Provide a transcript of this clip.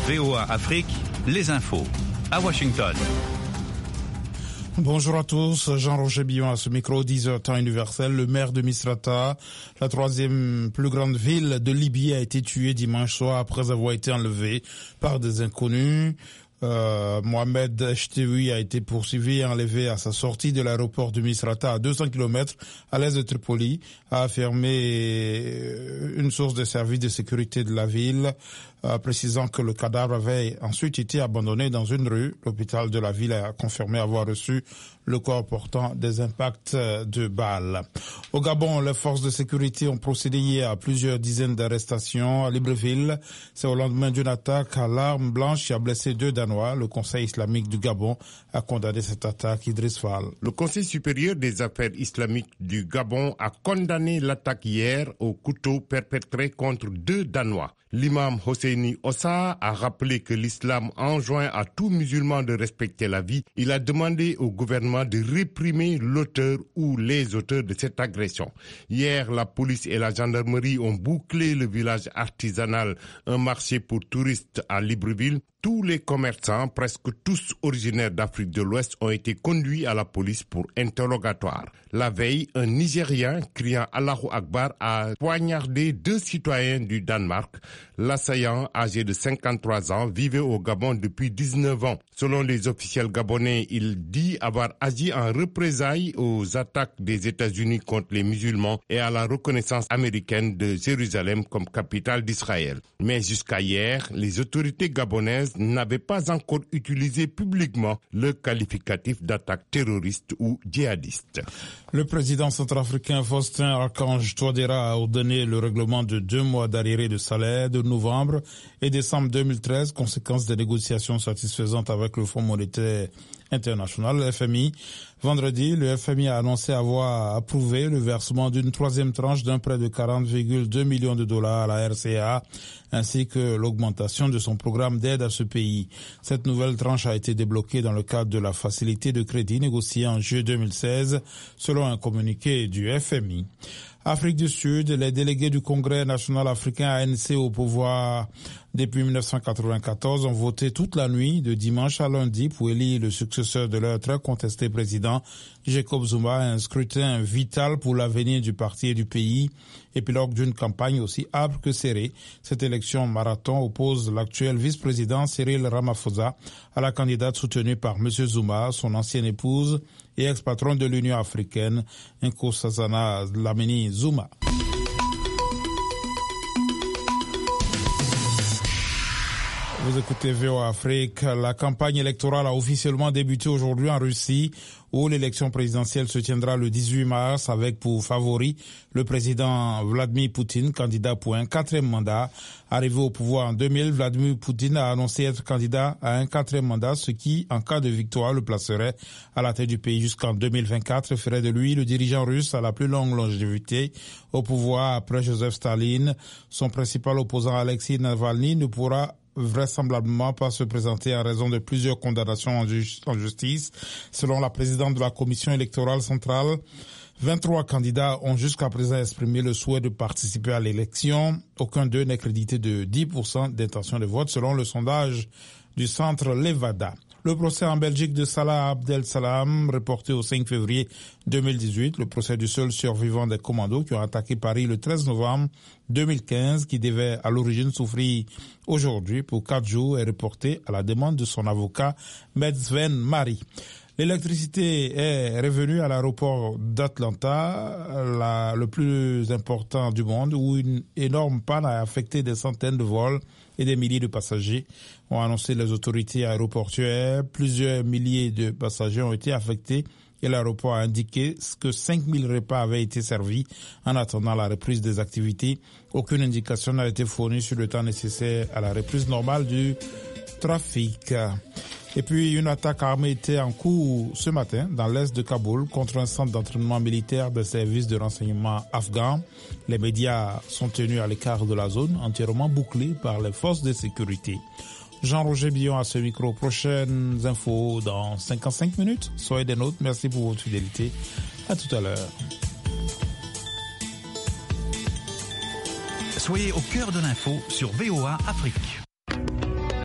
VOA Afrique, les infos. À Washington. Bonjour à tous, Jean-Roger Billon à ce micro, 10h temps universel. Le maire de Misrata, la troisième plus grande ville de Libye, a été tué dimanche soir après avoir été enlevé par des inconnus. Mohamed Chtioui a été poursuivi et enlevé à sa sortie de l'aéroport de Misrata à 200 km à l'est de Tripoli, a affirmé une source de service de sécurité de la ville, précisant que le cadavre avait ensuite été abandonné dans une rue. L'hôpital de la ville a confirmé avoir reçu le corps portant des impacts de balles. Au Gabon, les forces de sécurité ont procédé hier à plusieurs dizaines d'arrestations à Libreville. C'est au lendemain d'une attaque à l'arme blanche qui a blessé 2 Danois. Le Conseil islamique du Gabon a condamné cette attaque. Idriss Fall. Le Conseil supérieur des affaires islamiques du Gabon a condamné l'attaque hier au couteau perpétrée contre 2 Danois. L'imam Hosseini Ossa a rappelé que l'islam enjoint à tout musulman de respecter la vie. Il a demandé au gouvernement de réprimer l'auteur ou les auteurs de cette agression. Hier, la police et la gendarmerie ont bouclé le village artisanal, un marché pour touristes à Libreville. Tous les commerçants, presque tous originaires d'Afrique de l'Ouest, ont été conduits à la police pour interrogatoire. La veille, un Nigérien criant Allahu Akbar a poignardé 2 citoyens du Danemark. L'assaillant, âgé de 53 ans, vivait au Gabon depuis 19 ans. Selon les officiels gabonais, il dit avoir agi en représailles aux attaques des États-Unis contre les musulmans et à la reconnaissance américaine de Jérusalem comme capitale d'Israël. Mais jusqu'à hier, les autorités gabonaises n'avaient pas encore utilisé publiquement le qualificatif d'attaque terroriste ou djihadiste. Le président centrafricain Faustin Archange Touadéra a ordonné le règlement de 2 mois d'arriérés de salaire de novembre et décembre 2013, conséquence des négociations satisfaisantes avec le Fonds monétaire international, le FMI. Vendredi, le FMI a annoncé avoir approuvé le versement d'une 3e tranche d'un prêt de 40,2 millions de dollars à la RCA, ainsi que l'augmentation de son programme d'aide à ce pays. Cette nouvelle tranche a été débloquée dans le cadre de la facilité de crédit négociée en juillet 2016, selon un communiqué du FMI. Afrique du Sud, les délégués du Congrès national africain ANC au pouvoir depuis 1994 ont voté toute la nuit de dimanche à lundi pour élire le successeur de leur très contesté président Jacob Zuma, un scrutin vital pour l'avenir du parti et du pays, épilogue d'une campagne aussi âpre que serrée. Cette élection marathon oppose l'actuel vice-président Cyril Ramaphosa à la candidate soutenue par M. Zuma, son ancienne épouse et ex-patron de l'Union africaine, Nkosazana Dlamini Zuma. Vous écoutez VOA Afrique. La campagne électorale a officiellement débuté aujourd'hui en Russie, où l'élection présidentielle se tiendra le 18 mars avec pour favori le président Vladimir Poutine, candidat pour un 4e mandat. Arrivé au pouvoir en 2000, Vladimir Poutine a annoncé être candidat à un 4e mandat, ce qui, en cas de victoire, le placerait à la tête du pays jusqu'en 2024 et ferait de lui le dirigeant russe à la plus longue longévité au pouvoir après Joseph Staline. Son principal opposant Alexei Navalny ne pourra vraisemblablement pas se présenter en raison de plusieurs condamnations en justice. Selon la présidente de la commission électorale centrale, 23 candidats ont jusqu'à présent exprimé le souhait de participer à l'élection. Aucun d'eux n'est crédité de 10% d'intention de vote selon le sondage du centre Levada. Le procès en Belgique de Salah Abdel Salam, reporté au 5 février 2018, le procès du seul survivant des commandos qui ont attaqué Paris le 13 novembre 2015, qui devait à l'origine souffrir aujourd'hui pour 4 jours, est reporté à la demande de son avocat, Maître Sven Mari. L'électricité est revenue à l'aéroport d'Atlanta, le plus important du monde, où une énorme panne a affecté des centaines de vols et des milliers de passagers, ont annoncé les autorités aéroportuaires. Plusieurs milliers de passagers ont été affectés et l'aéroport a indiqué que 5000 repas avaient été servis en attendant la reprise des activités. Aucune indication n'a été fournie sur le temps nécessaire à la reprise normale du trafic. Et puis, une attaque armée était en cours ce matin dans l'est de Kaboul contre un centre d'entraînement militaire des services de renseignement afghans. Les médias sont tenus à l'écart de la zone, entièrement bouclée par les forces de sécurité. Jean-Roger Billon à ce micro. Prochaines infos dans 55 minutes. Soyez des nôtres. Merci pour votre fidélité. À tout à l'heure. Soyez au cœur de l'info sur VOA Afrique.